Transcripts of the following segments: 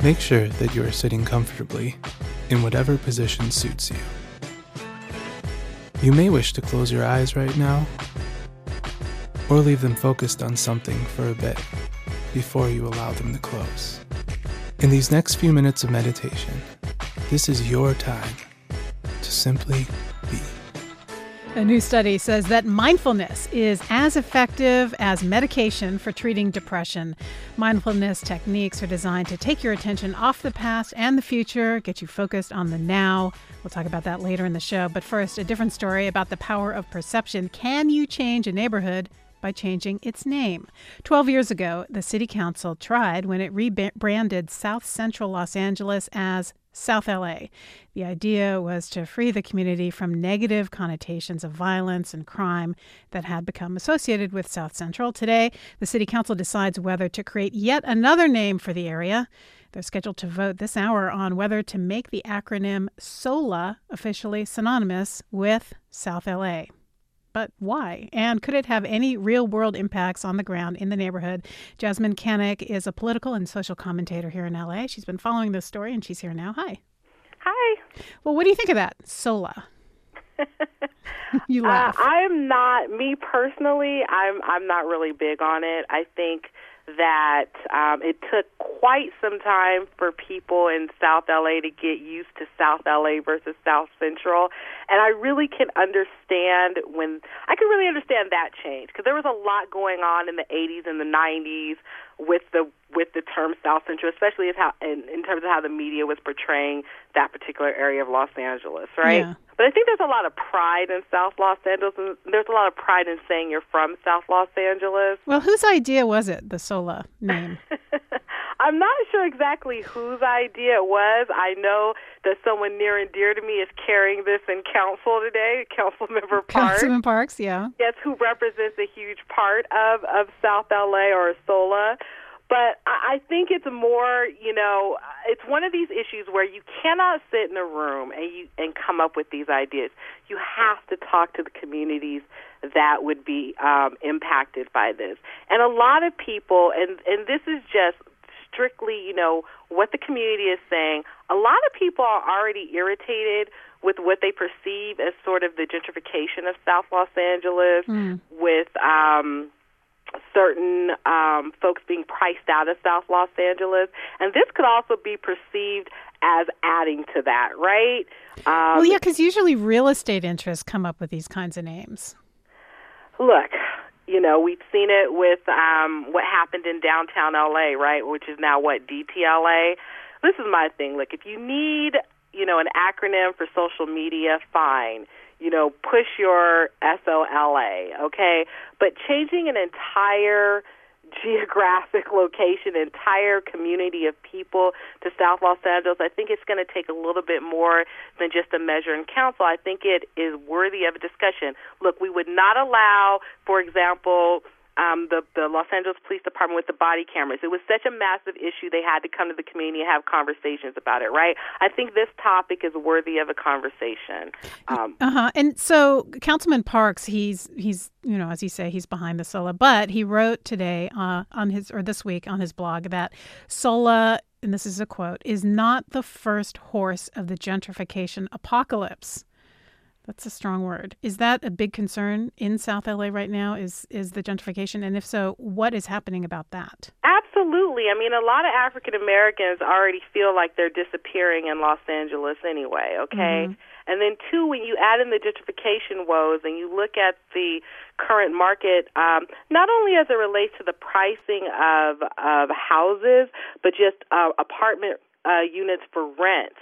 Make sure that you are sitting comfortably in whatever position suits you. You may wish to close your eyes right now, or leave them focused on something for a bit before you allow them to close. In these next few minutes of meditation, this is your time to simply be. A new study says that mindfulness is as effective as medication for treating depression. Mindfulness techniques are designed to take your attention off the past and the future, get you focused on the now. We'll talk about that later in the show. But first, a different story about the power of perception. Can you change a neighborhood by changing its name? 12 years ago, the city council tried when it rebranded South Central Los Angeles as South LA. The idea was to free the community from negative connotations of violence and crime that had become associated with South Central. Today, the city council decides whether to create yet another name for the area. They're scheduled to vote this hour on whether to make the acronym SOLA officially synonymous with South LA. But why? And could it have any real-world impacts on the ground in the neighborhood? Jasmine Kanick is a political and social commentator here in L.A. She's been following this story, and she's here now. Hi. Hi. Well, what do you think of that, SOLA? You laugh. I'm not, me personally, I'm not really big on it. I think that it took quite some time for people in South LA to get used to South LA versus South Central, and I really can understand that change, because there was a lot going on in the 80s and the 90s with the term South Central, especially in terms of how the media was portraying that particular area of Los Angeles, right? Yeah. But I think there's a lot of pride in South Los Angeles, and there's a lot of pride in saying you're from South Los Angeles. Well, whose idea was it, the SOLA name? I'm not sure exactly whose idea it was. I know that someone near and dear to me is carrying this in council today, Councilmember Parks. Councilman Parks, yeah. Yes, who represents a huge part of South LA, or SOLA. But I think it's more, it's one of these issues where you cannot sit in a room and come up with these ideas. You have to talk to the communities that would be impacted by this. And a lot of people, and this is just strictly, what the community is saying, a lot of people are already irritated with what they perceive as sort of the gentrification of South Los Angeles, with certain folks being priced out of South Los Angeles. And this could also be perceived as adding to that, right? Well, yeah, because usually real estate interests come up with these kinds of names. Look, we've seen it with what happened in downtown L.A., right, which is now, DTLA? This is my thing. Look, if you need, an acronym for social media, fine. Push your SOLA, okay? But changing an entire geographic location, entire community of people to South Los Angeles, I think it's going to take a little bit more than just a measure in council. I think it is worthy of a discussion. Look, we would not allow, for example, the Los Angeles Police Department with the body cameras. It was such a massive issue, they had to come to the community and have conversations about it, right? I think this topic is worthy of a conversation. And so Councilman Parks, he's as you say, he's behind the SOLA, but he wrote today this week on his blog that SOLA, and this is a quote, is not the first horse of the gentrification apocalypse. That's a strong word. Is that a big concern in South LA right now, is the gentrification? And if so, what is happening about that? Absolutely. I mean, a lot of African Americans already feel like they're disappearing in Los Angeles anyway, okay? Mm-hmm. And then, two, when you add in the gentrification woes and you look at the current market, not only as it relates to the pricing of houses, but just apartment units for rent,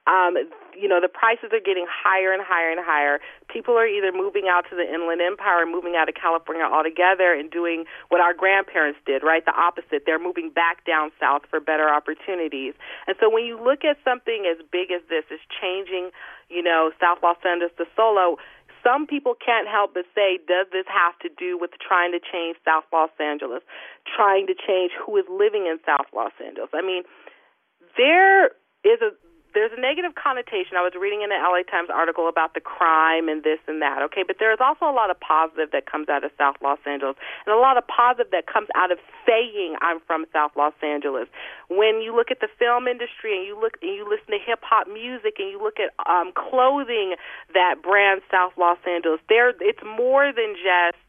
the prices are getting higher and higher and higher. People are either moving out to the Inland Empire or moving out of California altogether and doing what our grandparents did, right? The opposite. They're moving back down south for better opportunities. And so when you look at something as big as this, is changing, South Los Angeles to SOLA, some people can't help but say, does this have to do with trying to change South Los Angeles, trying to change who is living in South Los Angeles? I mean, there is there's a negative connotation. I was reading in an LA Times article about the crime and this and that, okay? But there's also a lot of positive that comes out of South Los Angeles and a lot of positive that comes out of saying I'm from South Los Angeles. When you look at the film industry and you listen to hip-hop music and you look at clothing that brands South Los Angeles, it's more than just,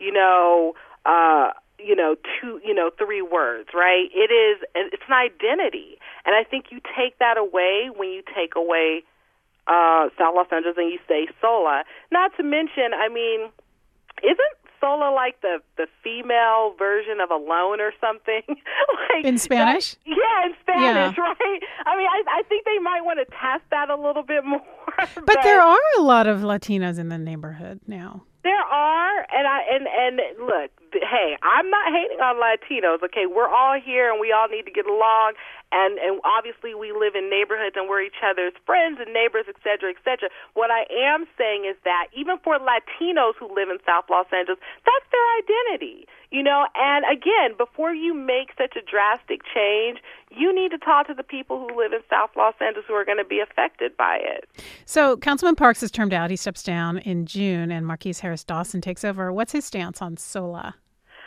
three words, right? It's an identity. And I think you take that away when you take away South Los Angeles and you say Sola. Not to mention, isn't Sola like the female version of Alone or something? In Spanish? In Spanish, right? I think they might want to test that a little bit more. But there are a lot of Latinos in the neighborhood now. There are, and look, hey, I'm not hating on Latinos, okay? We're all here and we all need to get along, and obviously we live in neighborhoods and we're each other's friends and neighbors, et cetera, et cetera. What I am saying is that even for Latinos who live in South Los Angeles, that's their identity, and again, before you make such a drastic change, you need to talk to the people who live in South Los Angeles who are going to be affected by it. So Councilman Parks is termed out. He steps down in June, and Marquise Harris Dawson takes over. What's his stance on SOLA?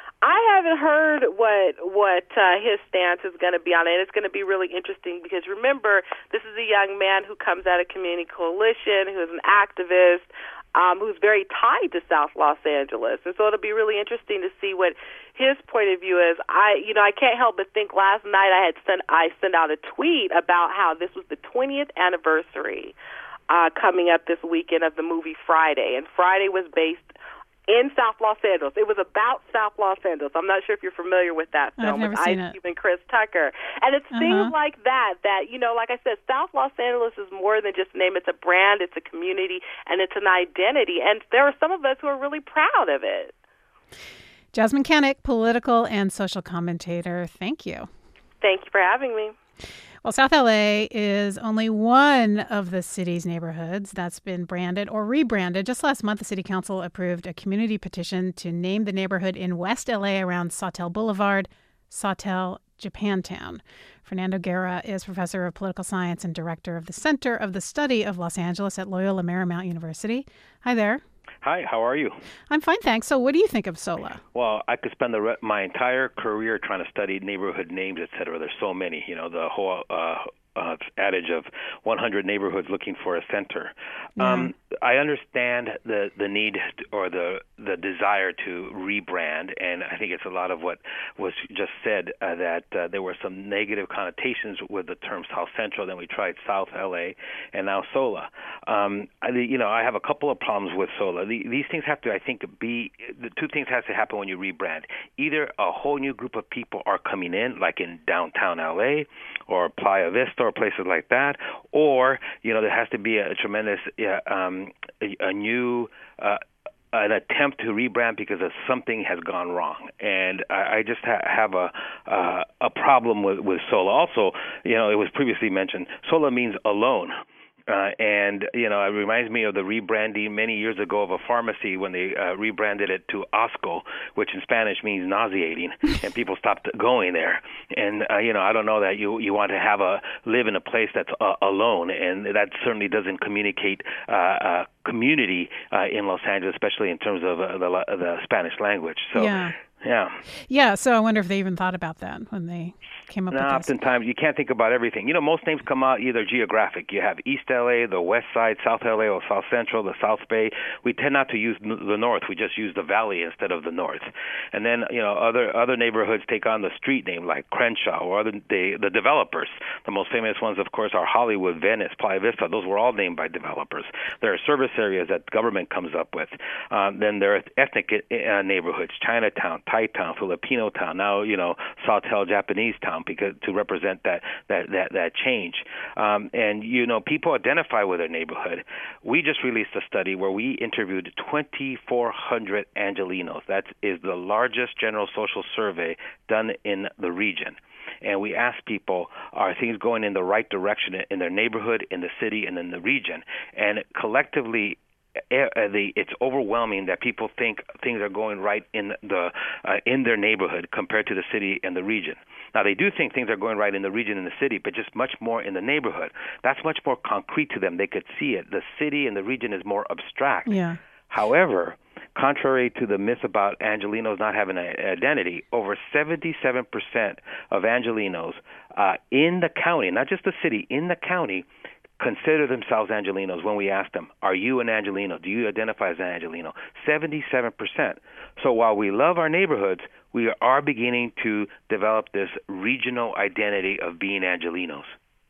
I haven't heard what his stance is going to be on it. It's going to be really interesting because, remember, this is a young man who comes out of Community Coalition, who is an activist, who's very tied to South Los Angeles. And so it'll be really interesting to see what his point of view is. I can't help but think last night I sent out a tweet about how this was the 20th anniversary coming up this weekend of the movie Friday. And Friday was based in South Los Angeles. It was about South Los Angeles. I'm not sure if you're familiar with that film. I've never seen it. And Chris Tucker. And it's things like that, like I said, South Los Angeles is more than just a name. It's a brand, it's a community, and it's an identity. And there are some of us who are really proud of it. Jasmine Kanick, political and social commentator. Thank you. Thank you for having me. Well, South LA is only one of the city's neighborhoods that's been branded or rebranded. Just last month, the City Council approved a community petition to name the neighborhood in West LA around Sawtelle Boulevard, Sawtelle Japantown. Fernando Guerra is professor of political science and director of the Center of the Study of Los Angeles at Loyola Marymount University. Hi there. Hi, how are you? I'm fine, thanks. So what do you think of SOLA? Well, I could spend my entire career trying to study neighborhood names, et cetera. There's so many, the whole adage of 100 neighborhoods looking for a center. Yeah. I understand the need or the desire to rebrand, and I think it's a lot of what was just said, that there were some negative connotations with the term South Central. Then we tried South LA, and now SOLA. I have a couple of problems with SOLA. These things have to, I think, the two things have to happen when you rebrand. Either a whole new group of people are coming in, like in downtown LA or Playa Vista or places like that, or there has to be a tremendous a new an attempt to rebrand because of something has gone wrong, and I just have a problem with SOLA. Also, it was previously mentioned, SOLA means alone. And it reminds me of the rebranding many years ago of a pharmacy when they rebranded it to Asco, which in Spanish means nauseating, and people stopped going there. And, I don't know that you want to live in a place that's alone, and that certainly doesn't communicate community in Los Angeles, especially in terms of the Spanish language. So. Yeah, so I wonder if they even thought about that when they came up with this. Oftentimes, you can't think about everything. Most names come out either geographic. You have East LA, the West Side, South LA, or South Central, the South Bay. We tend not to use the North. We just use the Valley instead of the North. And then, other neighborhoods take on the street name, like Crenshaw, or the developers. The most famous ones, of course, are Hollywood, Venice, Playa Vista. Those were all named by developers. There are service areas that government comes up with. Then there are ethnic neighborhoods, Chinatown, Thai town, Filipino town, now Sawtelle Japanese town, because to represent that change. And people identify with their neighborhood. We just released a study where we interviewed 2,400 Angelenos. That is the largest general social survey done in the region. And we asked people, are things going in the right direction in their neighborhood, in the city, and in the region? And collectively, it's overwhelming that people think things are going right in their neighborhood compared to the city and the region. Now, they do think things are going right in the region and the city, but just much more in the neighborhood. That's much more concrete to them. They could see it. The city and the region is more abstract. Yeah. However, contrary to the myth about Angelenos not having an identity, over 77% of Angelenos in the county, not just the city, in the county, consider themselves Angelenos when we ask them, are you an Angeleno? Do you identify as an Angeleno? 77%. So while we love our neighborhoods, we are beginning to develop this regional identity of being Angelenos.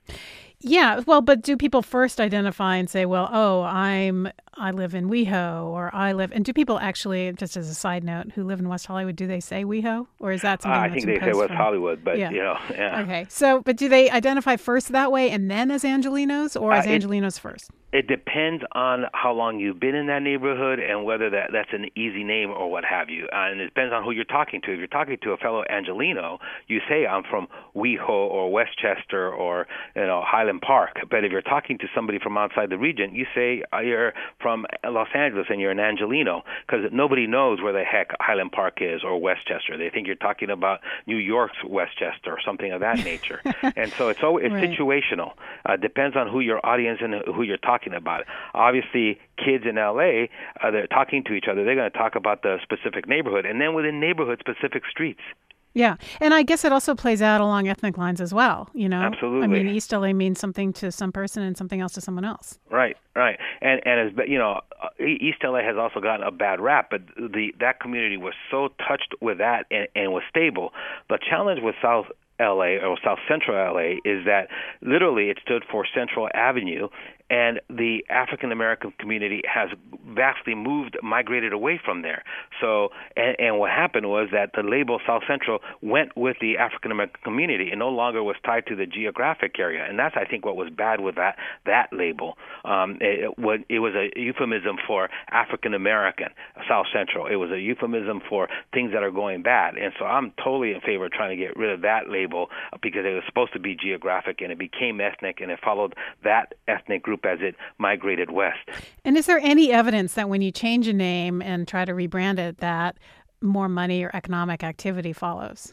Yeah, well, but do people first identify and say, well, I live in WeHo, or and do people actually, just as a side note, who live in West Hollywood, do they say WeHo, or is that something I think they say West Hollywood, but yeah. Okay, so, but do they identify first that way and then as Angelenos, or as Angelenos first? It depends on how long you've been in that neighborhood and whether that's an easy name or what have you. And it depends on who you're talking to. If you're talking to a fellow Angeleno, you say, I'm from WeHo or Westchester or Highland Park. But if you're talking to somebody from outside the region, you say you're from Los Angeles and you're an Angeleno, because nobody knows where the heck Highland Park is or Westchester. They think you're talking about New York's Westchester or something of that nature. And so it's right. Situational. Depends on who your audience and who you're talking about. Obviously, kids in L.A., they're talking to each other. They're going to talk about the specific neighborhood, and then within neighborhood, specific streets. Yeah, and I guess it also plays out along ethnic lines as well, Absolutely. I mean, East LA means something to some person and something else to someone else. Right. And as East LA has also gotten a bad rap, but that community was so touched with that and was stable. The challenge with South LA or South Central LA is that literally it stood for Central Avenue, and the African American community has vastly migrated away from there. So, and what happened was that the label South Central went with the African American community and no longer was tied to the geographic area. And that's, I think, what was bad with that label. It was a euphemism for African American South Central. It was a euphemism for things that are going bad. And so I'm totally in favor of trying to get rid of that label because it was supposed to be geographic, and it became ethnic, and it followed that ethnic group as it migrated west. And is there any evidence that when you change a name and try to rebrand it, that more money or economic activity follows?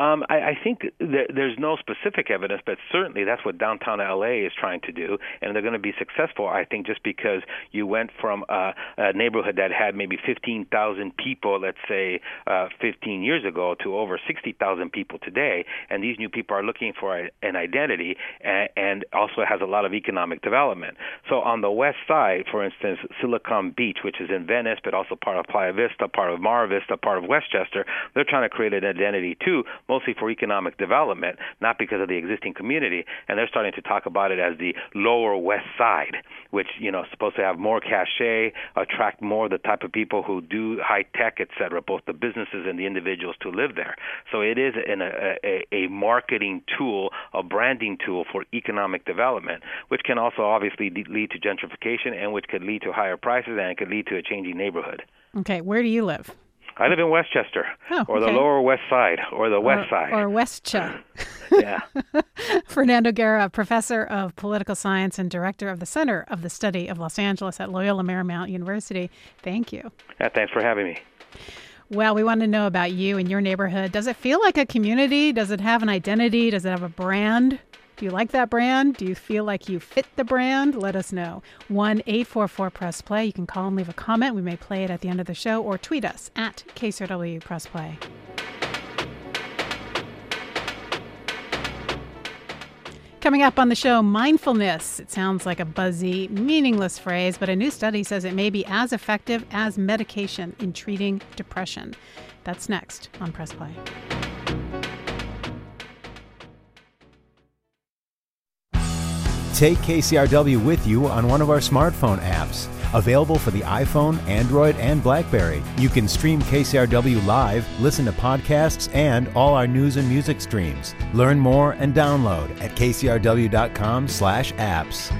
I think there's no specific evidence, but certainly that's what downtown LA is trying to do, and they're going to be successful, I think, just because you went from a neighborhood that had maybe 15,000 people, let's say 15 years ago, to over 60,000 people today, and these new people are looking for an identity and also has a lot of economic development. So on the west side, for instance, Silicon Beach, which is in Venice, but also part of Playa Vista, part of Mar Vista, part of Westchester, they're trying to create an identity too, mostly for economic development, not because of the existing community. And they're starting to talk about it as the Lower West Side, which, is supposed to have more cachet, attract more the type of people who do high tech, et cetera, both the businesses and the individuals to live there. So it is a marketing tool, a branding tool for economic development, which can also obviously lead to gentrification and which could lead to higher prices and it could lead to a changing neighborhood. Okay, where do you live? I live in Westchester, or the Lower West Side, or the West Side. Or Westcha. Yeah. Fernando Guerra, professor of political science and director of the Center of the Study of Los Angeles at Loyola Marymount University. Thank you. Thanks for having me. Well, we want to know about you and your neighborhood. Does it feel like a community? Does it have an identity? Does it have a brand? Do you like that brand? Do you feel like you fit the brand? Let us know. 1-844-PRESS-PLAY. You can call and leave a comment. We may play it at the end of the show, or tweet us at KCRW Press Play. Coming up on the show, mindfulness. It sounds like a buzzy, meaningless phrase, but a new study says it may be as effective as medication in treating depression. That's next on Press Play. Take KCRW with you on one of our smartphone apps. Available for the iPhone, Android, and BlackBerry. You can stream KCRW live, listen to podcasts, and all our news and music streams. Learn more and download at kcrw.com/apps.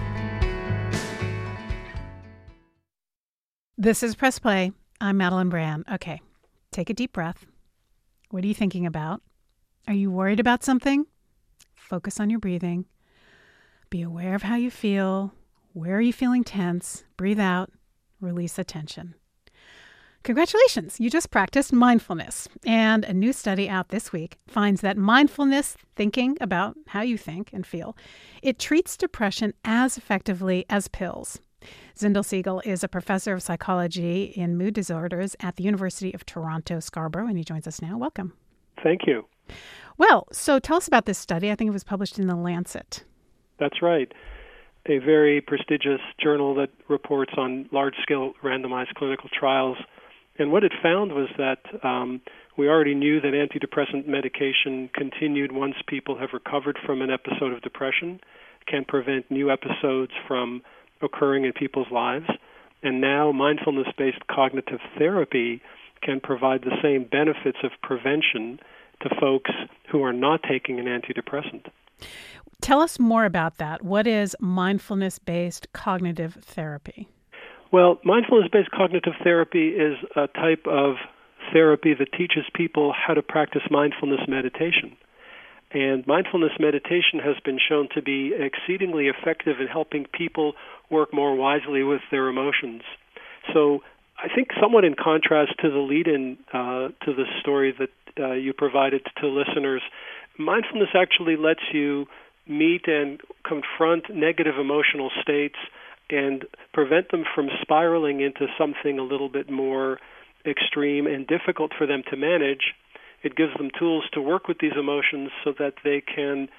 This is Press Play. I'm Madeline Brand. Okay, take a deep breath. What are you thinking about? Are you worried about something? Focus on your breathing. Be aware of how you feel. Where are you feeling tense? Breathe out. release attention. Congratulations, you just practiced mindfulness. And a new study out this week finds that mindfulness, thinking about how you think and feel, it treats depression as effectively as pills. Zindel Segal is a professor of psychology in mood disorders at the University of Toronto, Scarborough, and he joins us now. Welcome. Thank you. Well, so tell us about this study. I think it was published in The Lancet. That's right. A very prestigious journal that reports on large-scale randomized clinical trials. And what it found was that we already knew that antidepressant medication continued once people have recovered from an episode of depression, can prevent new episodes from occurring in people's lives. And now mindfulness-based cognitive therapy can provide the same benefits of prevention to folks who are not taking an antidepressant. Tell us more about that. What is mindfulness-based cognitive therapy? Well, mindfulness-based cognitive therapy is a type of therapy that teaches people how to practice mindfulness meditation. And mindfulness meditation has been shown to be exceedingly effective in helping people work more wisely with their emotions. So I think somewhat in contrast to the lead-in to the story that you provided to listeners, mindfulness actually lets you meet and confront negative emotional states and prevent them from spiraling into something a little bit more extreme and difficult for them to manage. It gives them tools to work with these emotions so that they can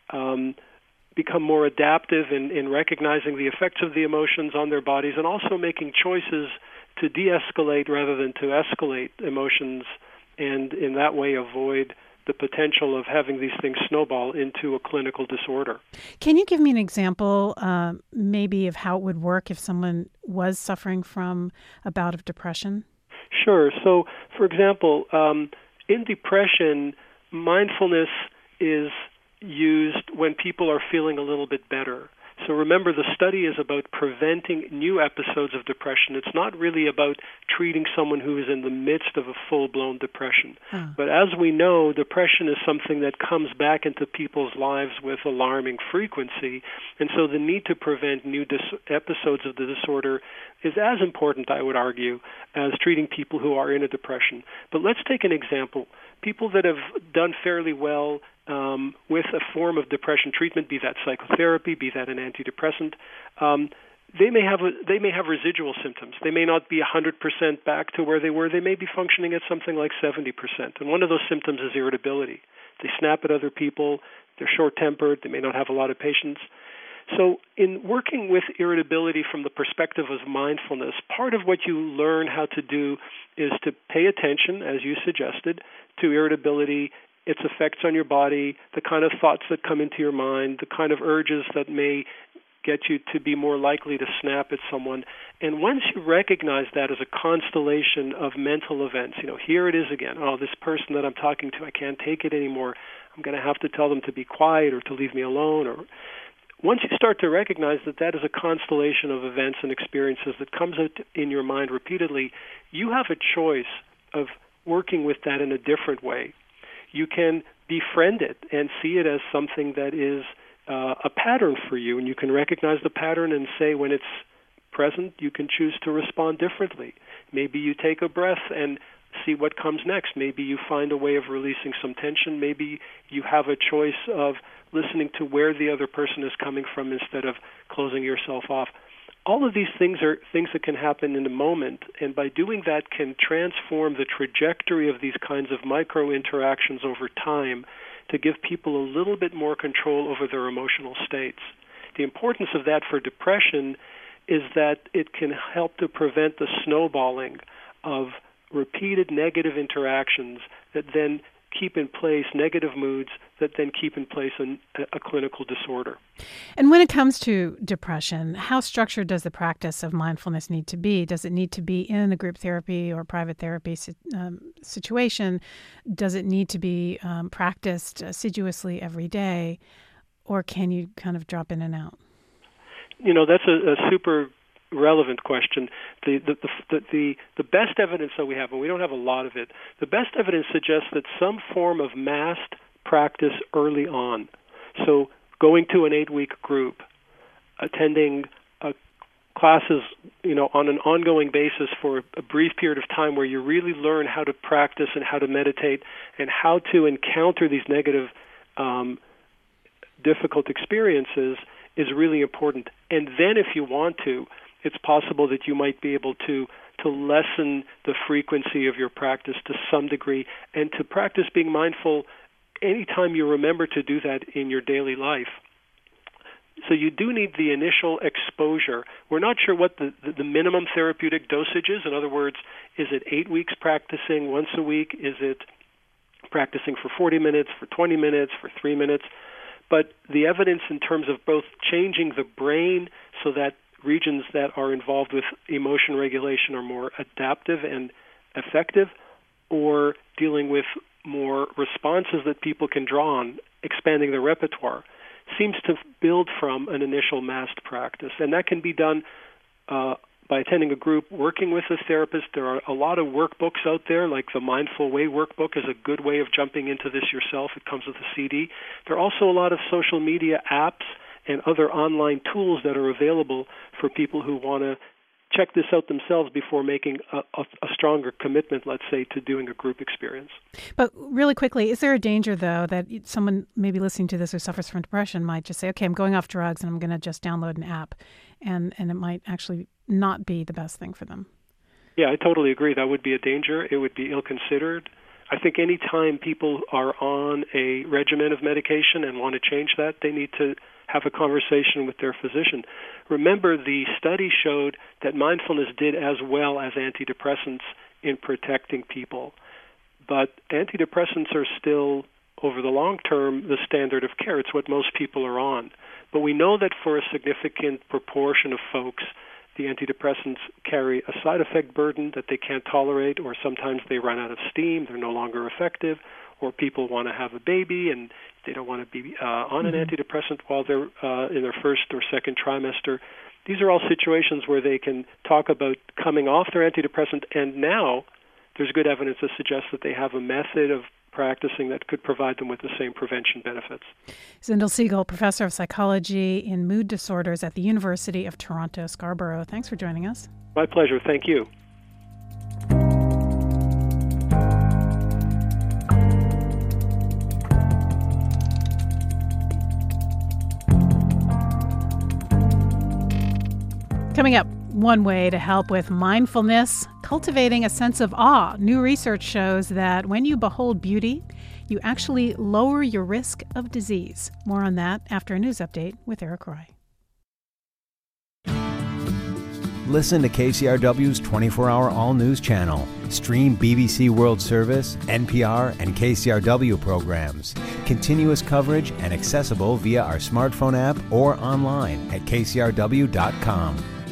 become more adaptive in recognizing the effects of the emotions on their bodies and also making choices to de-escalate rather than to escalate emotions and in that way avoid the potential of having these things snowball into a clinical disorder. Can you give me an example maybe of how it would work if someone was suffering from a bout of depression? Sure. So, for example, in depression, mindfulness is used when people are feeling a little bit better. So remember, the study is about preventing new episodes of depression. It's not really about treating someone who is in the midst of a full-blown depression. But as we know, depression is something that comes back into people's lives with alarming frequency. And so the need to prevent new episodes of the disorder is as important, I would argue, as treating people who are in a depression. But let's take an example. People that have done fairly well with a form of depression treatment, be that psychotherapy, be that an antidepressant, they may have residual symptoms. They may not be 100% back to where they were. They may be functioning at something like 70%. And one of those symptoms is irritability. They snap at other people. They're short-tempered. They may not have a lot of patience. So in working with irritability from the perspective of mindfulness, part of what you learn how to do is to pay attention, as you suggested, to irritability, its effects on your body, the kind of thoughts that come into your mind, the kind of urges that may get you to be more likely to snap at someone. And once you recognize that as a constellation of mental events, here it is again. Oh, this person that I'm talking to, I can't take it anymore. I'm going to have to tell them to be quiet or to leave me alone. Or once you start to recognize that that is a constellation of events and experiences that comes out in your mind repeatedly, you have a choice of working with that in a different way. You can befriend it and see it as something that is a pattern for you, and you can recognize the pattern and say when it's present, you can choose to respond differently. Maybe you take a breath and see what comes next. Maybe you find a way of releasing some tension. Maybe you have a choice of listening to where the other person is coming from instead of closing yourself off. All of these things are things that can happen in a moment, and by doing that can transform the trajectory of these kinds of micro-interactions over time to give people a little bit more control over their emotional states. The importance of that for depression is that it can help to prevent the snowballing of repeated negative interactions that then keep in place negative moods that then keep in place a clinical disorder. And when it comes to depression, how structured does the practice of mindfulness need to be? Does it need to be in a group therapy or private therapy situation? Does it need to be practiced assiduously every day? Or can you kind of drop in and out? That's a super relevant question. The best evidence that we have, and we don't have a lot of it, the best evidence suggests that some form of massed practice early on. So going to an 8-week group, attending a classes, on an ongoing basis for a brief period of time where you really learn how to practice and how to meditate and how to encounter these negative, difficult experiences is really important. And then if you want to, it's possible that you might be able to lessen the frequency of your practice to some degree and to practice being mindful anytime you remember to do that in your daily life. So you do need the initial exposure. We're not sure what the minimum therapeutic dosage is. In other words, is it 8 weeks practicing once a week? Is it practicing for 40 minutes, for 20 minutes, for 3 minutes? But the evidence in terms of both changing the brain so that regions that are involved with emotion regulation are more adaptive and effective, or dealing with more responses that people can draw on, expanding their repertoire, seems to build from an initial massed practice. And that can be done by attending a group, working with a therapist. There are a lot of workbooks out there, like the Mindful Way workbook is a good way of jumping into this yourself. It comes with a CD. There are also a lot of social media apps and other online tools that are available for people who want to check this out themselves before making a stronger commitment, let's say, to doing a group experience. But really quickly, is there a danger, though, that someone maybe listening to this who suffers from depression might just say, okay, I'm going off drugs and I'm going to just download an app, and it might actually not be the best thing for them? Yeah, I totally agree. That would be a danger. It would be ill-considered. I think any time people are on a regimen of medication and want to change that, they need to have a conversation with their physician. Remember, the study showed that mindfulness did as well as antidepressants in protecting people. But antidepressants are still, over the long term, the standard of care. It's what most people are on. But we know that for a significant proportion of folks, the antidepressants carry a side effect burden that they can't tolerate, or sometimes they run out of steam, they're no longer effective, or people want to have a baby and they don't want to be on an antidepressant while they're in their first or second trimester. These are all situations where they can talk about coming off their antidepressant, and now there's good evidence to suggest that they have a method of practicing that could provide them with the same prevention benefits. Zindel Segal, professor of psychology in mood disorders at the University of Toronto, Scarborough. Thanks for joining us. My pleasure. Thank you. Coming up, one way to help with mindfulness, cultivating a sense of awe. New research shows that when you behold beauty, you actually lower your risk of disease. More on that after a news update with Eric Roy. Listen to KCRW's 24-hour all-news channel. Stream BBC World Service, NPR, and KCRW programs. Continuous coverage and accessible via our smartphone app or online at kcrw.com.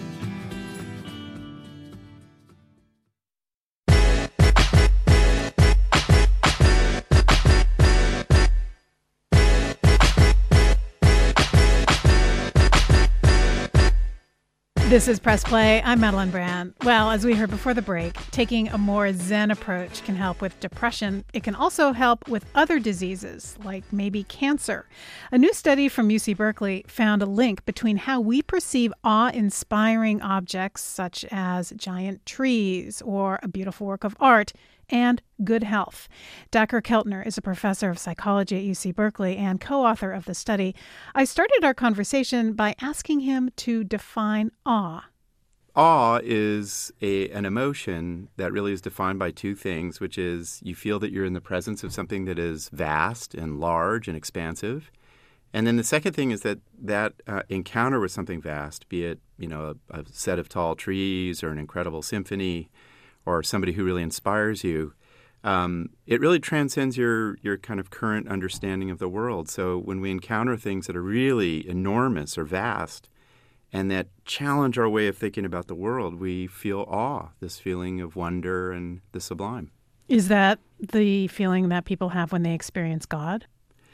This is Press Play. I'm Madeline Brand. Well, as we heard before the break, taking a more Zen approach can help with depression. It can also help with other diseases, like maybe cancer. A new study from UC Berkeley found a link between how we perceive awe-inspiring objects, such as giant trees or a beautiful work of art, and good health. Dacher Keltner is a professor of psychology at UC Berkeley and co-author of the study. I started our conversation by asking him to define awe. Awe is an emotion that really is defined by two things, which is you feel that you're in the presence of something that is vast and large and expansive. And then the second thing is that encounter with something vast, be it a set of tall trees or an incredible symphony, or somebody who really inspires you, it really transcends your kind of current understanding of the world. So when we encounter things that are really enormous or vast and that challenge our way of thinking about the world, we feel awe, this feeling of wonder and the sublime. Is that the feeling that people have when they experience God?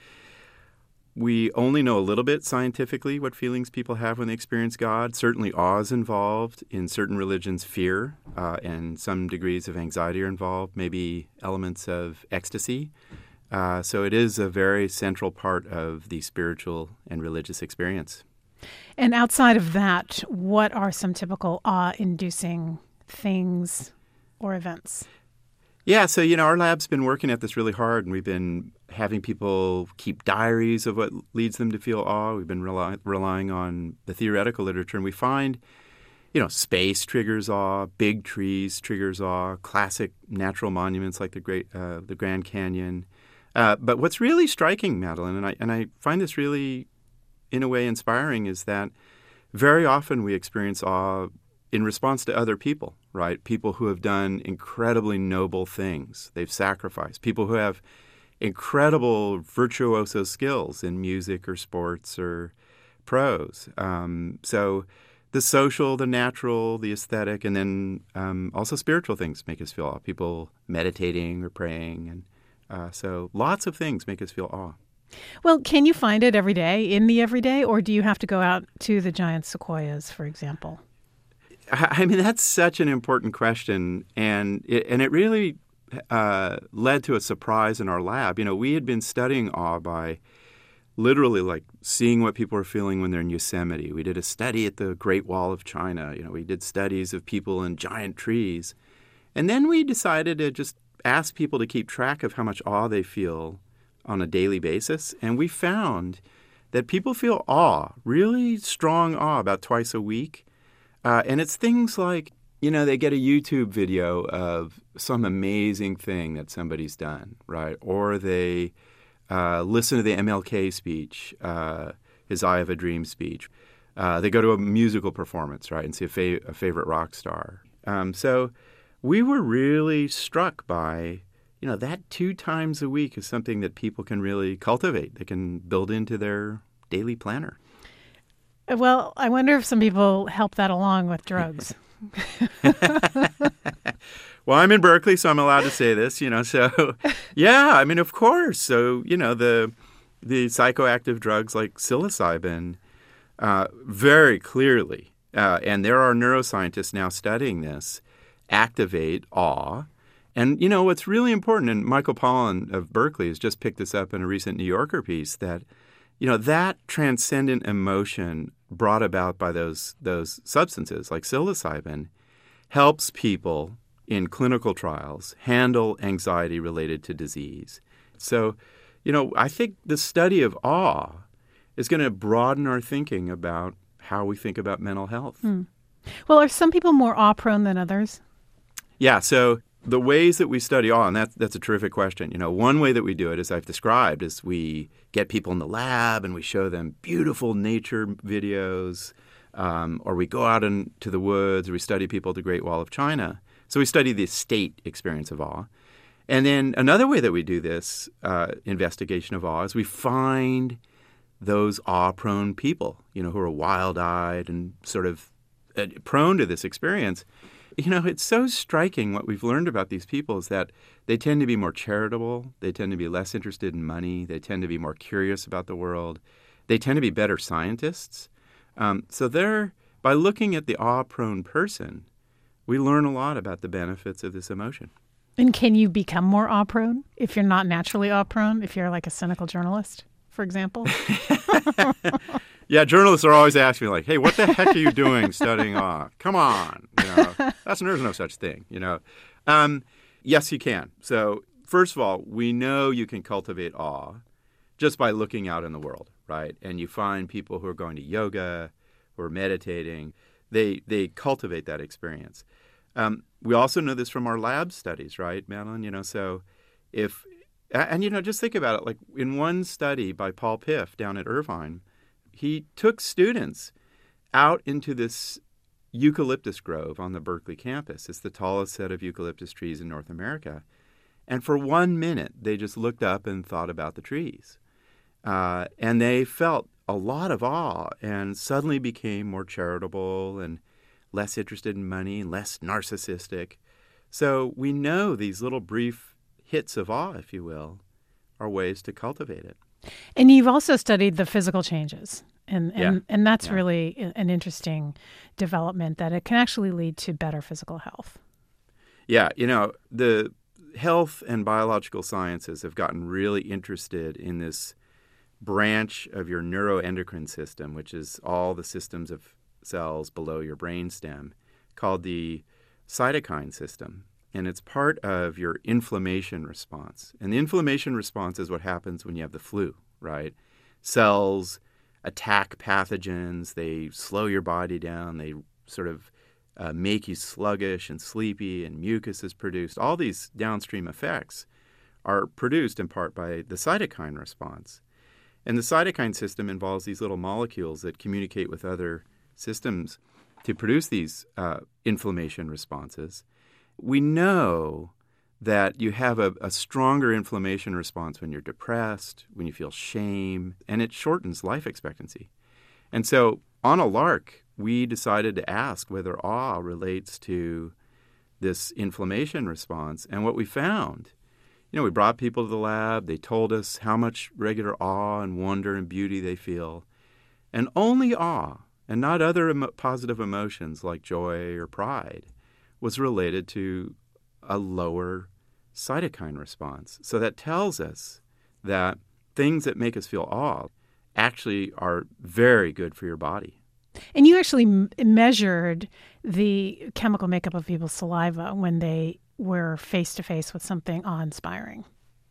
We only know a little bit scientifically what feelings people have when they experience God. Certainly awe is involved. In certain religions, fear and some degrees of anxiety are involved, maybe elements of ecstasy. So it is a very central part of the spiritual and religious experience. And outside of that, what are some typical awe-inducing things or events? Yeah, so, our lab's been working at this really hard, and we've been having people keep diaries of what leads them to feel awe. We've been relying on the theoretical literature, and we find, space triggers awe, big trees triggers awe, classic natural monuments like the Grand Canyon. But what's really striking, Madeline, and I find this really, in a way, inspiring, is that very often we experience awe in response to other people, right? People who have done incredibly noble things. They've sacrificed. People who have incredible virtuoso skills in music or sports or prose. So the social, the natural, the aesthetic, and then also spiritual things make us feel awe. People meditating or praying. And so lots of things make us feel awe. Well, can you find it every day, in the everyday, or do you have to go out to the giant sequoias, for example? I mean, that's such an important question, and it really led to a surprise in our lab. We had been studying awe by literally seeing what people are feeling when they're in Yosemite. We did a study at the Great Wall of China. We did studies of people in giant trees. And then we decided to just ask people to keep track of how much awe they feel on a daily basis. And we found that people feel awe, really strong awe, about twice a week. And it's things like, they get a YouTube video of some amazing thing that somebody's done, right? Or they listen to the MLK speech, his I Have a Dream speech. They go to a musical performance, right, and see a favorite rock star. So we were really struck by, that 2 times a week is something that people can really cultivate. They can build into their daily planner. Well, I wonder if some people help that along with drugs. Well, I'm in Berkeley, so I'm allowed to say this, So, yeah, I mean, of course. So, the psychoactive drugs like psilocybin very clearly, and there are neuroscientists now studying this, activate awe. And, what's really important, and Michael Pollan of Berkeley has just picked this up in a recent New Yorker piece, that that transcendent emotion brought about by those substances like psilocybin helps people in clinical trials handle anxiety related to disease. So, I think the study of awe is going to broaden our thinking about how we think about mental health. Well, are some people more awe-prone than others? Yeah, so the ways that we study awe, and that's a terrific question. One way that we do it, as I've described, is we get people in the lab and we show them beautiful nature videos, or we go out into the woods, or we study people at the Great Wall of China. So we study the state experience of awe. And then another way that we do this investigation of awe is we find those awe-prone people, who are wild-eyed and sort of prone to this experience. It's so striking what we've learned about these people is that they tend to be more charitable. They tend to be less interested in money. They tend to be more curious about the world. They tend to be better scientists. So by looking at the awe-prone person, we learn a lot about the benefits of this emotion. And can you become more awe-prone if you're not naturally awe-prone, if you're like a cynical journalist, for example? Yeah, journalists are always asking me, hey, what the heck are you doing studying awe? Come on. There's no such thing, Yes, you can. So first of all, we know you can cultivate awe just by looking out in the world, right? And you find people who are going to yoga, who are meditating, they cultivate that experience. We also know this from our lab studies, right, Madeline? So just think about it. In one study by Paul Piff down at Irvine, he took students out into this eucalyptus grove on the Berkeley campus. It's the tallest set of eucalyptus trees in North America. And for 1 minute, they just looked up and thought about the trees. And they felt a lot of awe and suddenly became more charitable and less interested in money and less narcissistic. So we know these little brief hits of awe, if you will, are ways to cultivate it. And you've also studied the physical changes. And that's really an interesting development, that it can actually lead to better physical health. Yeah, the health and biological sciences have gotten really interested in this branch of your neuroendocrine system, which is all the systems of cells below your brainstem, called the cytokine system. And it's part of your inflammation response. And the inflammation response is what happens when you have the flu, right? Cells attack pathogens, they slow your body down, they sort of make you sluggish and sleepy, and mucus is produced. All these downstream effects are produced in part by the cytokine response. And the cytokine system involves these little molecules that communicate with other systems to produce these inflammation responses. We know that you have a stronger inflammation response when you're depressed, when you feel shame, and it shortens life expectancy. And so on a lark, we decided to ask whether awe relates to this inflammation response. And what we found, we brought people to the lab. They told us how much regular awe and wonder and beauty they feel. And only awe, and not other positive emotions like joy or pride, was related to a lower cytokine response. So that tells us that things that make us feel awe actually are very good for your body. And you actually measured the chemical makeup of people's saliva when they were face-to-face with something awe-inspiring.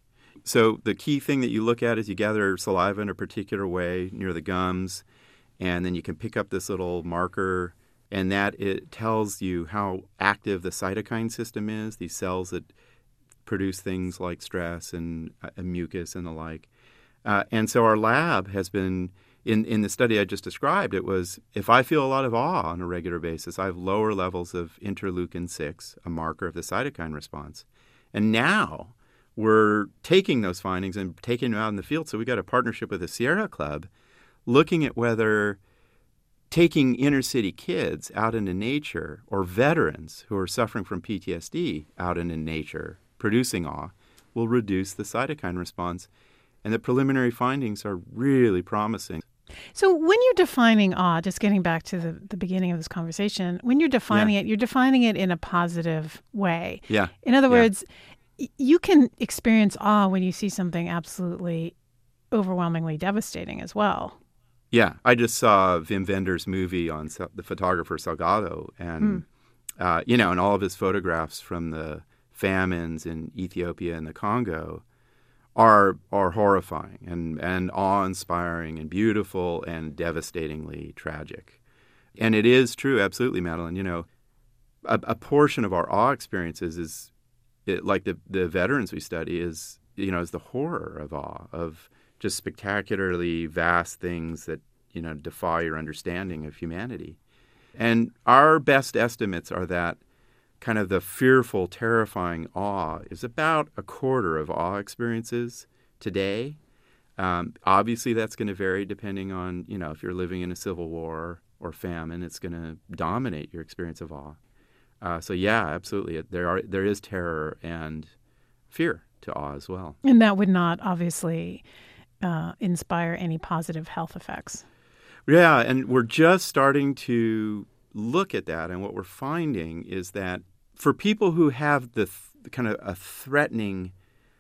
So the key thing that you look at is you gather saliva in a particular way near the gums, and then you can pick up this little marker, and that it tells you how active the cytokine system is, these cells that produce things like stress and mucus and the like. And so our lab has been, in the study I just described, it was if I feel a lot of awe on a regular basis, I have lower levels of interleukin-6, a marker of the cytokine response. And now we're taking those findings and taking them out in the field. So we got a partnership with the Sierra Club looking at whether taking inner city kids out into nature or veterans who are suffering from PTSD out into nature, producing awe, will reduce the cytokine response. And the preliminary findings are really promising. So when you're defining awe, just getting back to the beginning of this conversation, when you're defining it, you're defining it in a positive way. Yeah. In other words, you can experience awe when you see something absolutely overwhelmingly devastating as well. Yeah. I just saw Wim Wenders' movie on the photographer Salgado, and, and all of his photographs from the famines in Ethiopia and the Congo are horrifying and awe-inspiring and beautiful and devastatingly tragic. And it is true, absolutely, Madeline. A portion of our awe experiences is, like the veterans we study, is the horror of awe, of just spectacularly vast things that, defy your understanding of humanity. And our best estimates are that kind of the fearful, terrifying awe is about a quarter of awe experiences today. Obviously, that's going to vary depending on, if you're living in a civil war or famine, it's going to dominate your experience of awe. So yeah, absolutely. There is terror and fear to awe as well. And that would not obviously inspire any positive health effects. Yeah, and we're just starting to look at that. And what we're finding is that for people who have the kind of a threatening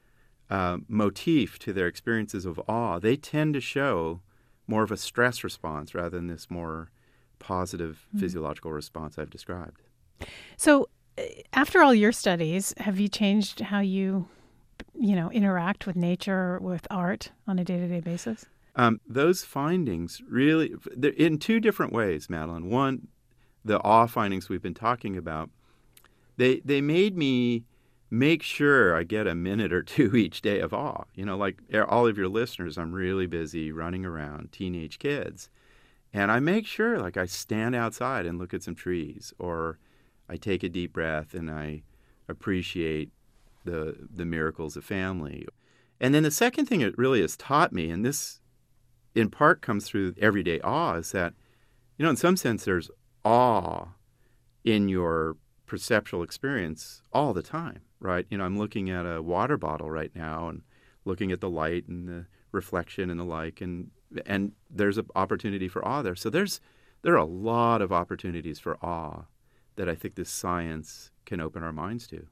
motif to their experiences of awe, they tend to show more of a stress response rather than this more positive physiological response I've described. So after all your studies, have you changed how you interact with nature, with art on a day-to-day basis? Those findings really, in two different ways, Madeline. One, the awe findings we've been talking about, they made me make sure I get a minute or two each day of awe. Like all of your listeners, I'm really busy running around, teenage kids. And I make sure, like, I stand outside and look at some trees, or I take a deep breath and I appreciate the miracles of family. And then the second thing it really has taught me, and this in part comes through everyday awe, is that, in some sense there's awe in your perceptual experience all the time, right? I'm looking at a water bottle right now and looking at the light and the reflection and the like, and there's an opportunity for awe there. So there are a lot of opportunities for awe that I think this science can open our minds to.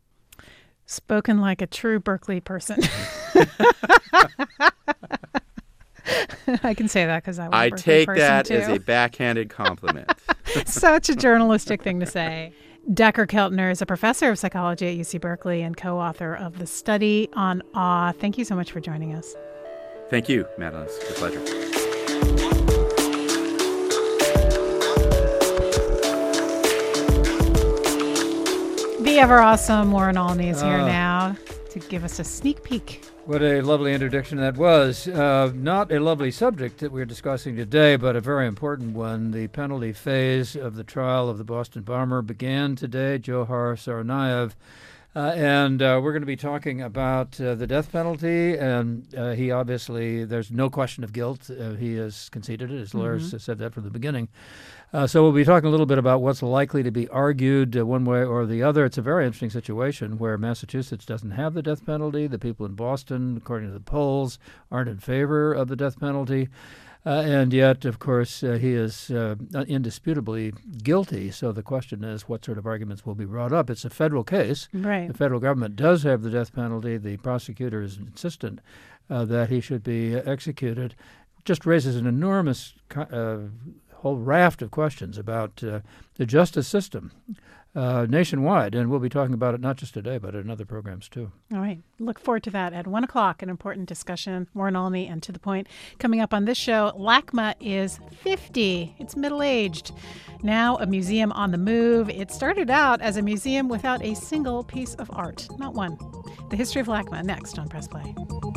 Spoken like a true Berkeley person. I can say that because I was I a Berkeley take person, that too. as a backhanded compliment. Such a journalistic thing to say. Decker Keltner is a professor of psychology at UC Berkeley and co-author of The Study on Awe. Thank you so much for joining us. Thank you, Madeline. It's a pleasure. The ever-awesome Warren Olney is here now to give us a sneak peek. What a lovely introduction that was. Not a lovely subject that we're discussing today, but a very important one. The penalty phase of the trial of the Boston bomber began today, Dzhokhar Tsarnaev. And we're going to be talking about the death penalty, and he obviously, there's no question of guilt. He has conceded it. His lawyers said that from the beginning. So we'll be talking a little bit about what's likely to be argued one way or the other. It's a very interesting situation where Massachusetts doesn't have the death penalty. The people in Boston, according to the polls, aren't in favor of the death penalty. And yet, of course, he is indisputably guilty. So the question is, what sort of arguments will be brought up? It's a federal case. Right. The federal government does have the death penalty. The prosecutor is insistent that he should be executed. Just raises an enormous whole raft of questions about the justice system nationwide. And we'll be talking about it not just today, but in other programs, too. All right. Look forward to that at 1 o'clock, an important discussion. Warren Olney and To the Point. Coming up on this show, LACMA is 50. It's middle-aged. Now a museum on the move. It started out as a museum without a single piece of art. Not one. The history of LACMA next on Press Play.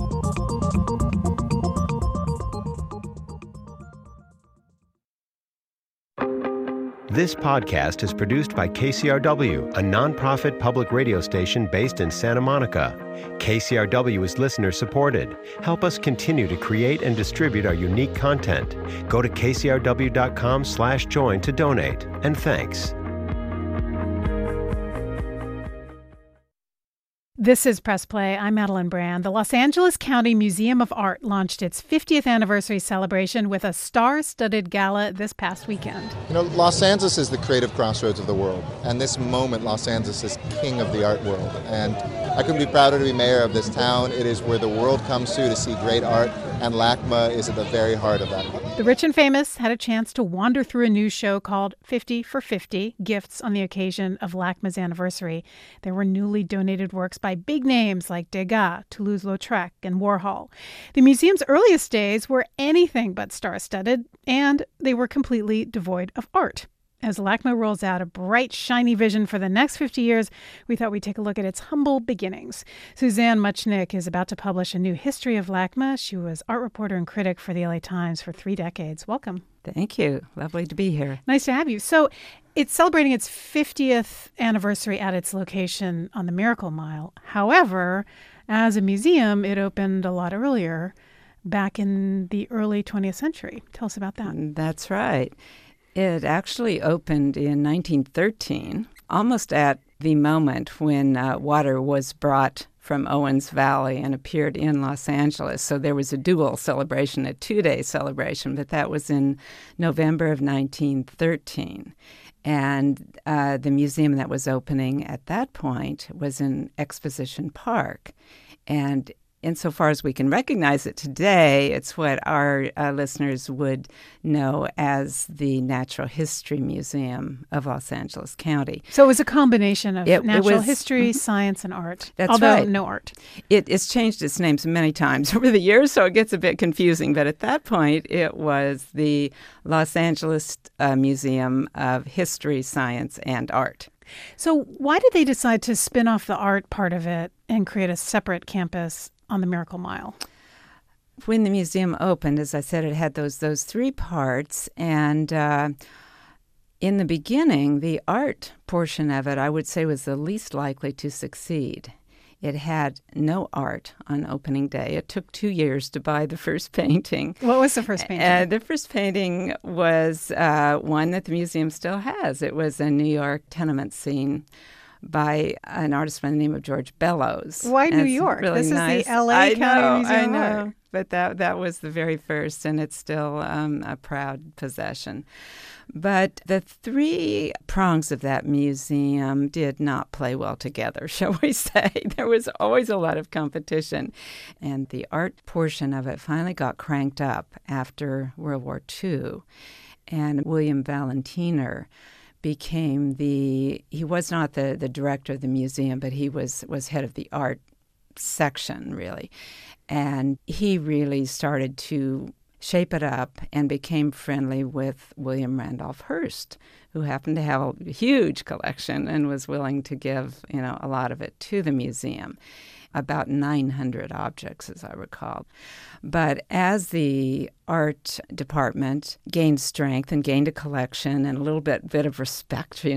This podcast is produced by KCRW, a nonprofit public radio station based in Santa Monica. KCRW is listener-supported. Help us continue to create and distribute our unique content. Go to kcrw.com/join to donate. And thanks. This is Press Play. I'm Madeline Brand. The Los Angeles County Museum of Art launched its 50th anniversary celebration with a star-studded gala this past weekend. You know, Los Angeles is the creative crossroads of the world, and this moment, Los Angeles is king of the art world. And I couldn't be prouder to be mayor of this town. It is where the world comes to see great art, and LACMA is at the very heart of that. The rich and famous had a chance to wander through a news show called 50 for 50, gifts on the occasion of LACMA's anniversary. There were newly donated works by big names like Degas, Toulouse-Lautrec, and Warhol. The museum's earliest days were anything but star-studded, and they were completely devoid of art. As LACMA rolls out a bright, shiny vision for the next 50 years, we thought we'd take a look at its humble beginnings. Suzanne Muchnick is about to publish a new history of LACMA. She was art reporter and critic for the LA Times for 3 decades. Welcome. Thank you. Lovely to be here. Nice to have you. So it's celebrating its 50th anniversary at its location on the Miracle Mile. However, as a museum, it opened a lot earlier, back in the early 20th century. Tell us about that. That's right. It actually opened in 1913, almost at the moment when water was brought from Owens Valley and appeared in Los Angeles. So there was a dual celebration, a 2-day celebration, but that was in November of 1913. And the museum that was opening at that point was in Exposition Park. And insofar as we can recognize it today, it's what our listeners would know as the Natural History Museum of Los Angeles County. So it was a combination of natural history, science, and art. That's although right. No art. It's changed its names many times over the years, so it gets a bit confusing. But at that point, it was the Los Angeles Museum of History, Science, and Art. So why did they decide to spin off the art part of it and create a separate campus on the Miracle Mile? When the museum opened, as I said, it had those 3 parts. And in the beginning, the art portion of it, I would say, was the least likely to succeed. It had no art on opening day. It took 2 years to buy the first painting. What was the first painting? The first painting was one that the museum still has. It was a New York tenement scene by an artist by the name of George Bellows. Why New York? Really this nice. is the LA County Museum I of know. Art. But that was the very first, and it's still a proud possession. But the three prongs of that museum did not play well together, shall we say. There was always a lot of competition. And the art portion of it finally got cranked up after World War II. And William Valentiner became he was not the director of the museum, but he was head of the art section, really. And he really started to shape it up and became friendly with William Randolph Hearst, who happened to have a huge collection and was willing to give, a lot of it to the museum. About 900 objects, as I recall. But as the art department gained strength and gained a collection and a little bit of respect, from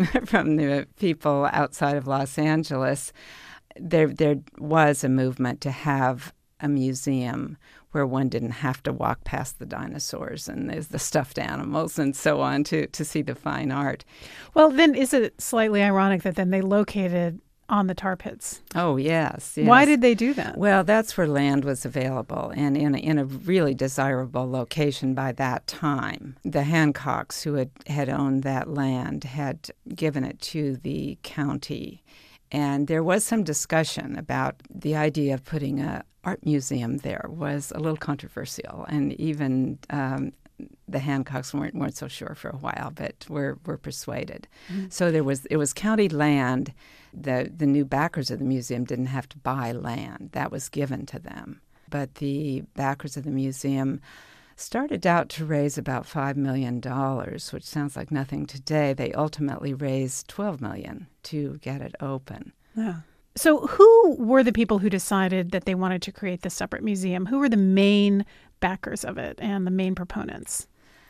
the people outside of Los Angeles, there was a movement to have a museum where one didn't have to walk past the dinosaurs and there's the stuffed animals and so on to see the fine art. Well, then is it slightly ironic that then they located on the tar pits? Oh, yes. Why did they do that? Well, that's where land was available and in a really desirable location by that time. The Hancocks, who had owned that land, had given it to the county. And there was some discussion about the idea of putting an art museum there was a little controversial. And even the Hancocks weren't so sure for a while, but were persuaded. Mm-hmm. So it was county land. The new backers of the museum didn't have to buy land. That was given to them. But the backers of the museum started out to raise about $5 million, which sounds like nothing today. They ultimately raised $12 million to get it open. Yeah. So who were the people who decided that they wanted to create this separate museum? Who were the main backers of it and the main proponents?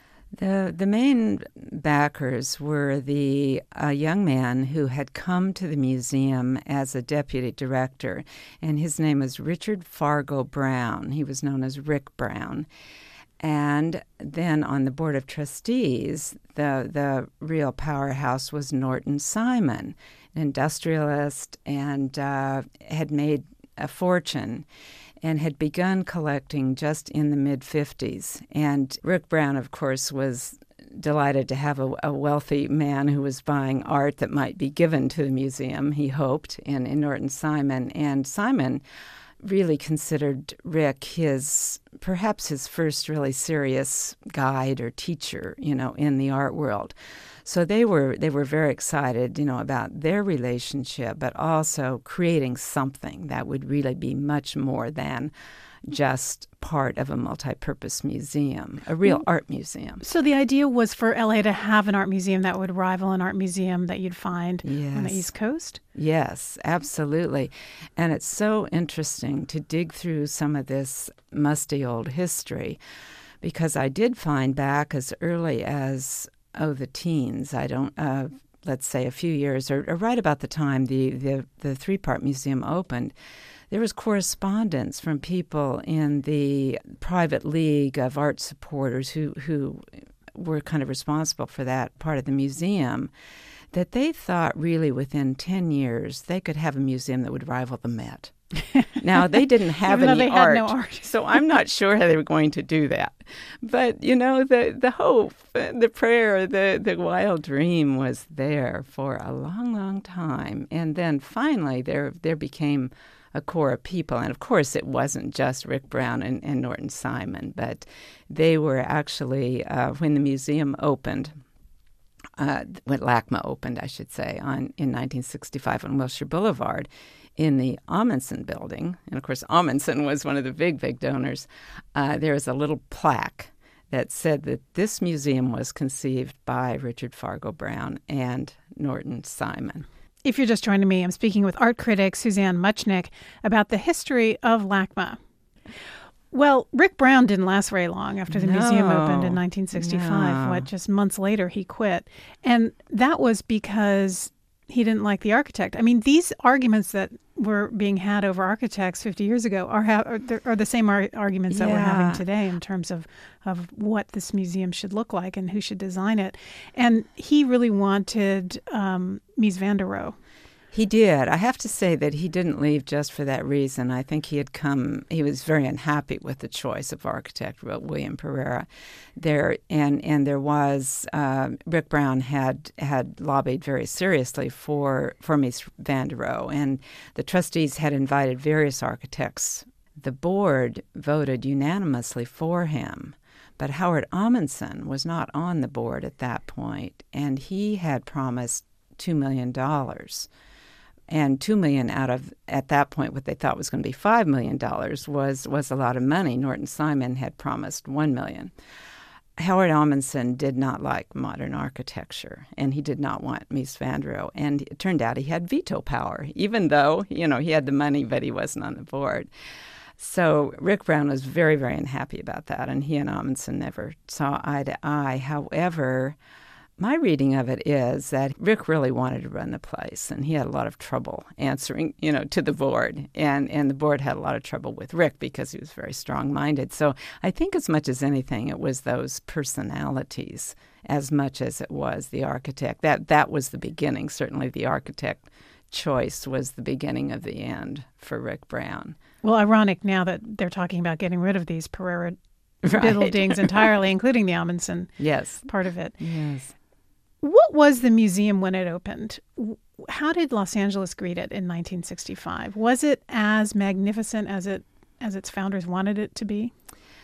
The main backers were a young man who had come to the museum as a deputy director, and his name was Richard Fargo Brown. He was known as Rick Brown. And then on the board of trustees, the real powerhouse was Norton Simon, an industrialist, and had made a fortune and had begun collecting just in the mid-'50s. And Rick Brown, of course, was delighted to have a wealthy man who was buying art that might be given to the museum, he hoped, in Norton Simon. And Simon really considered Rick perhaps his first really serious guide or teacher, in the art world. So they were very excited, about their relationship, but also creating something that would really be much more than just part of a multi-purpose museum, a real art museum. So the idea was for LA to have an art museum that would rival an art museum that you'd find on the East Coast? Yes, absolutely. And it's so interesting to dig through some of this musty old history, because I did find back as early as the teens, let's say a few years, or right about the time the three-part museum opened, there was correspondence from people in the private league of art supporters who were kind of responsible for that part of the museum, that they thought really within 10 years they could have a museum that would rival the Met. Now, they didn't have any art, had no art. So I'm not sure how they were going to do that. But, the hope, the prayer, the wild dream was there for a long, long time. And then finally there became a core of people. And, of course, it wasn't just Rick Brown and Norton Simon, but they were actually, when the museum opened, when LACMA opened, I should say, in 1965 on Wilshire Boulevard, in the Amundsen building, and of course Amundsen was one of the big donors, there was a little plaque that said that this museum was conceived by Richard Fargo Brown and Norton Simon. If you're just joining me, I'm speaking with art critic Suzanne Muchnick about the history of LACMA. Well, Rick Brown didn't last very long after the museum opened in 1965. Just months later he quit. And that was because he didn't like the architect. I mean, these arguments that were being had over architects 50 years ago are the same arguments that we're having today in terms of what this museum should look like and who should design it. And he really wanted Mies van der Rohe. He did. I have to say that he didn't leave just for that reason. I think he was very unhappy with the choice of architect William Pereira there. And there was, Rick Brown had lobbied very seriously for Mies van der Rohe, and the trustees had invited various architects. The board voted unanimously for him. But Howard Amundsen was not on the board at that point, and he had promised $2 million. And $2 million out of, at that point, what they thought was going to be $5 million was a lot of money. Norton Simon had promised $1 million. Howard Amundsen did not like modern architecture, and he did not want Mies van der Rohe. And it turned out he had veto power, even though, he had the money, but he wasn't on the board. So Rick Brown was very, very unhappy about that, and he and Amundsen never saw eye to eye. However, my reading of it is that Rick really wanted to run the place, and he had a lot of trouble answering, to the board. And the board had a lot of trouble with Rick because he was very strong-minded. So I think as much as anything, it was those personalities as much as it was the architect. That was the beginning. Certainly the architect choice was the beginning of the end for Rick Brown. Well, ironic now that they're talking about getting rid of these Pereira buildings entirely, including the Amundsen part of it. Yes. What was the museum when it opened? How did Los Angeles greet it in 1965? Was it as magnificent as its founders wanted it to be?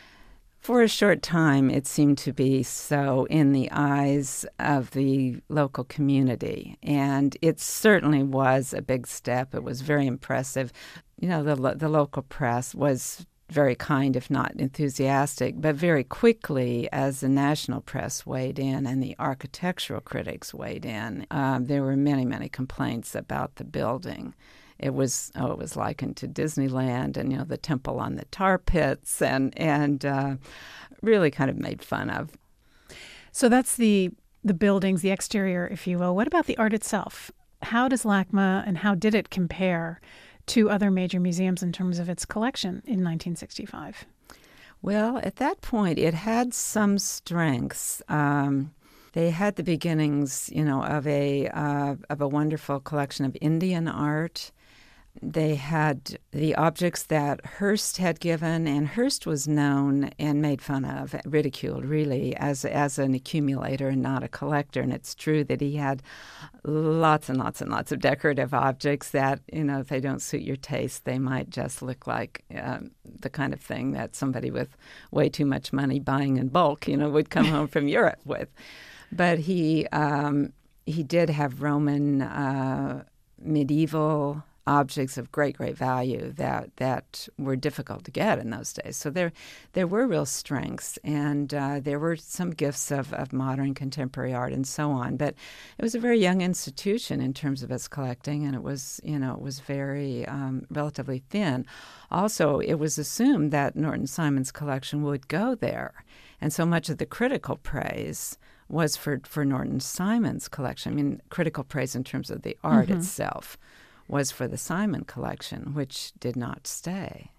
For a short time, it seemed to be so in the eyes of the local community, and it certainly was a big step. It was very impressive. The local press was very kind, if not enthusiastic, but very quickly, as the national press weighed in and the architectural critics weighed in, there were many, many complaints about the building. It was likened to Disneyland, and the temple on the tar pits, and really kind of made fun of. So that's the buildings, the exterior, if you will. What about the art itself? How does LACMA and how did it compare to other major museums in terms of its collection in 1965? Well, at that point, it had some strengths. They had the beginnings, of a wonderful collection of Indian art. They had the objects that Hearst had given, and Hearst was known and made fun of, ridiculed really, as an accumulator and not a collector. And it's true that he had lots and lots and lots of decorative objects that, if they don't suit your taste, they might just look like the kind of thing that somebody with way too much money buying in bulk, would come home from Europe with. But he did have Roman medieval objects of great, great value that were difficult to get in those days. So there were real strengths, and there were some gifts of modern contemporary art and so on. But it was a very young institution in terms of its collecting, and it was very relatively thin. Also, it was assumed that Norton Simon's collection would go there, and so much of the critical praise was for Norton Simon's collection. I mean, critical praise in terms of the art itself was for the Simon collection, which did not stay.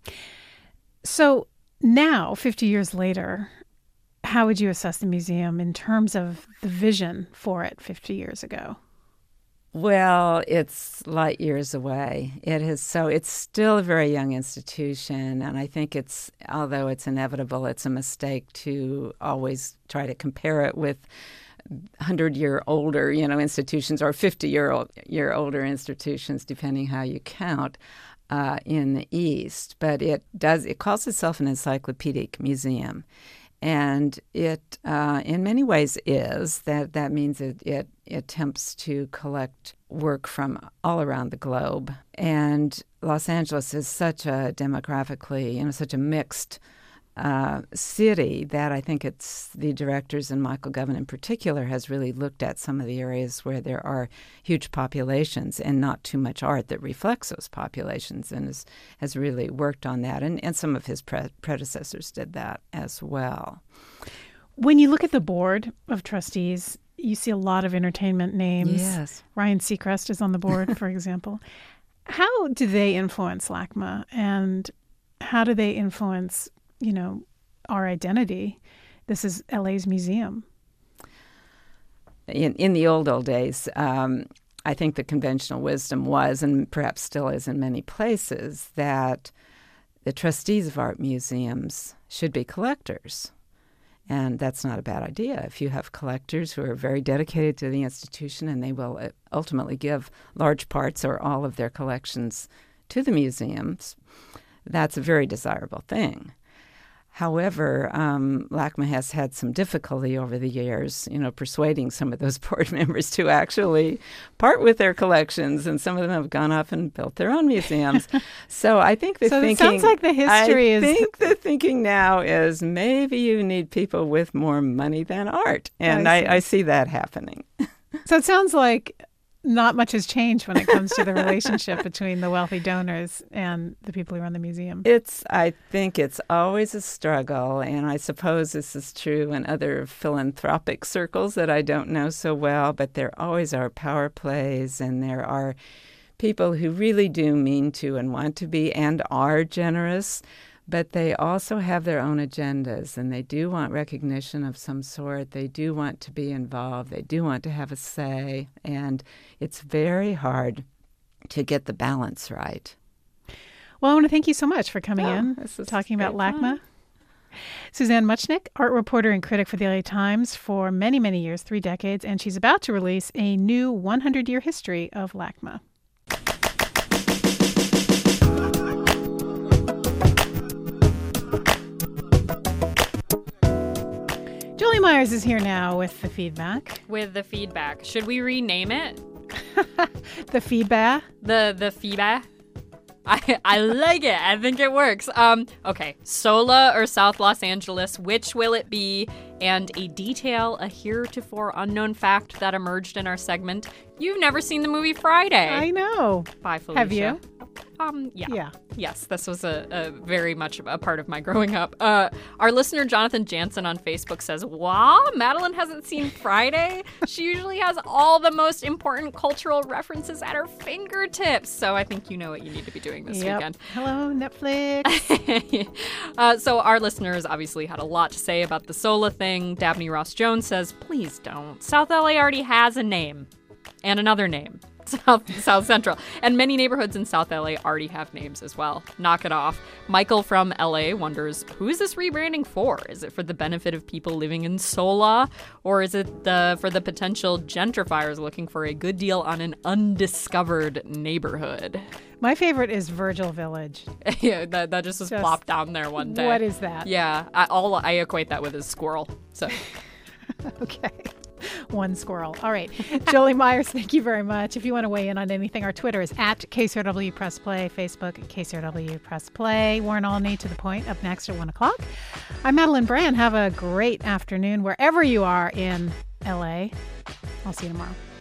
So now, 50 years later, how would you assess the museum in terms of the vision for it 50 years ago? Well, it's light years away. It's still a very young institution, and I think although it's inevitable, it's a mistake to always try to compare it with 100-year-older, institutions or 50-year-older institutions, depending how you count, in the East. But it calls itself an encyclopedic museum, and it, in many ways, is. That means it attempts to collect work from all around the globe. And Los Angeles is such a demographically, such a mixed city that I think it's the directors, and Michael Govan in particular, has really looked at some of the areas where there are huge populations and not too much art that reflects those populations, and has really worked on that. And some of his predecessors did that as well. When you look at the board of trustees, you see a lot of entertainment names. Yes. Ryan Seacrest is on the board, for example. How do they influence LACMA, and how do they influence our identity? This is LA's museum. In the old days, I think the conventional wisdom was, and perhaps still is in many places, that the trustees of art museums should be collectors. And that's not a bad idea. If you have collectors who are very dedicated to the institution and they will ultimately give large parts or all of their collections to the museums, that's a very desirable thing. However, LACMA has had some difficulty over the years, persuading some of those board members to actually part with their collections, and some of them have gone off and built their own museums. So I think the thinking... it sounds like the history is... I think the thinking now is maybe you need people with more money than art, and I see that happening. So it sounds like not much has changed when it comes to the relationship between the wealthy donors and the people who run the museum. I think it's always a struggle, and I suppose this is true in other philanthropic circles that I don't know so well, but there always are power plays, and there are people who really do mean to and want to be and are generous, but they also have their own agendas, and they do want recognition of some sort. They do want to be involved. They do want to have a say, and it's very hard to get the balance right. Well, I want to thank you so much for coming in, talking about LACMA. Suzanne Muchnick, art reporter and critic for the LA Times for many, many years, 3 decades, and she's about to release a new 100-year history of LACMA. Julie Myers is here now with the feedback. Should we rename it? The feedback? The feedback? I like it. I think it works. Okay. SOLA or South Los Angeles, which will it be? And a heretofore unknown fact that emerged in our segment. You've never seen the movie Friday. I know. By Felicia. Have you? Yeah. Yes, this was a very much a part of my growing up. Our listener Jonathan Jansen on Facebook says, wow, Madeline hasn't seen Friday? She usually has all the most important cultural references at her fingertips. So I think you know what you need to be doing this weekend. Hello, Netflix. So our listeners obviously had a lot to say about the SOLA thing. Dabney Ross Jones says, please don't. South LA already has a name and another name. South Central. And many neighborhoods in South LA already have names as well. Knock it off. Michael from LA wonders, who is this rebranding for? Is it for the benefit of people living in SOLA? Or is it for the potential gentrifiers looking for a good deal on an undiscovered neighborhood? My favorite is Virgil Village. Yeah, that just plopped down there one day. What is that? Yeah, I equate that with a squirrel. So, okay. One squirrel. All right. Jolie Myers, thank you very much. If you want to weigh in on anything, our Twitter is at KCRW Press Play, Facebook KCRW Press Play. Warren Alney to the point up next at 1 o'clock. I'm Madeline Brand. Have a great afternoon wherever you are in LA. I'll see you tomorrow.